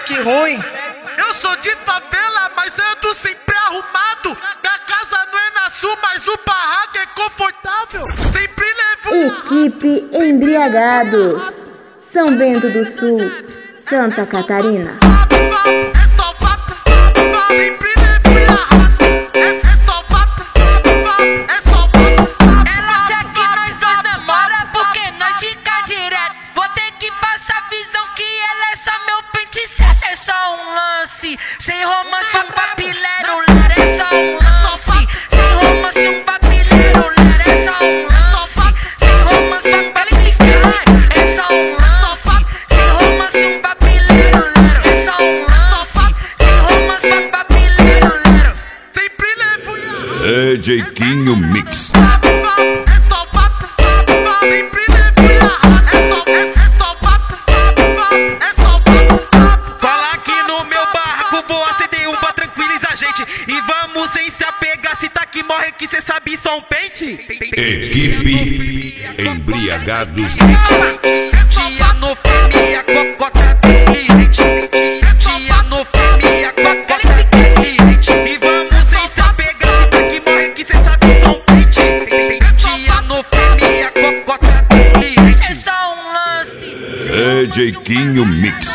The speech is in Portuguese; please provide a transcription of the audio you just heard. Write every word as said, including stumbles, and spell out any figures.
moleque ruim. Eu sou de favela, mas ando sempre arrumado. Minha casa não é na sul, mas o barraco é confortável. Sempre levo... Equipe Embriagados, São Bento do Sul, Santa Catarina. É só papo, sempre levo e arrasto. É só papo, é só papo. Ela acha que nós dois namora porque nós fica direto. Vou ter que passar a visão que ela é só meu pente certo. É só um lance, sem romance, um papilero, ler é só um lance. Sem romance, um papilero, ler é só um lance. Sem romance, um papilero, é só um lance. Sem romance, um papilero, ler é só um lance. Sem romance, um papilero, ler. Sempre levo e arrasto. É Jeitinho Mix. É só papo, sempre levo e arrasto. É só, é, é só papo, é só papo. Fala aqui no meu barraco, vou acender um pra tranquilizar a gente. E vamos sem se apegar, se tá que morre que cê sabe só um pente. Equipe Embriagados. Tia no fome, a cocota dos clientes. Tia no fome, a cocota dos clientes. E vamos sem se apegar, se tá que morre que cê sabe só um pente. Tia no fome, a cocota dos clientes. É só um lance. É Jeitinho Mix.